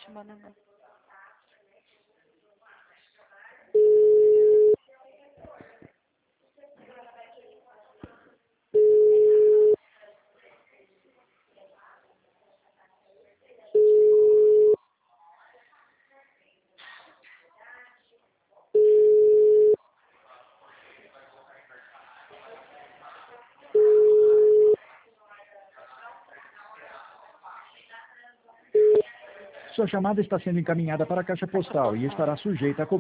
Banana. Sua chamada está sendo encaminhada para a caixa postal e estará sujeita a cobrança.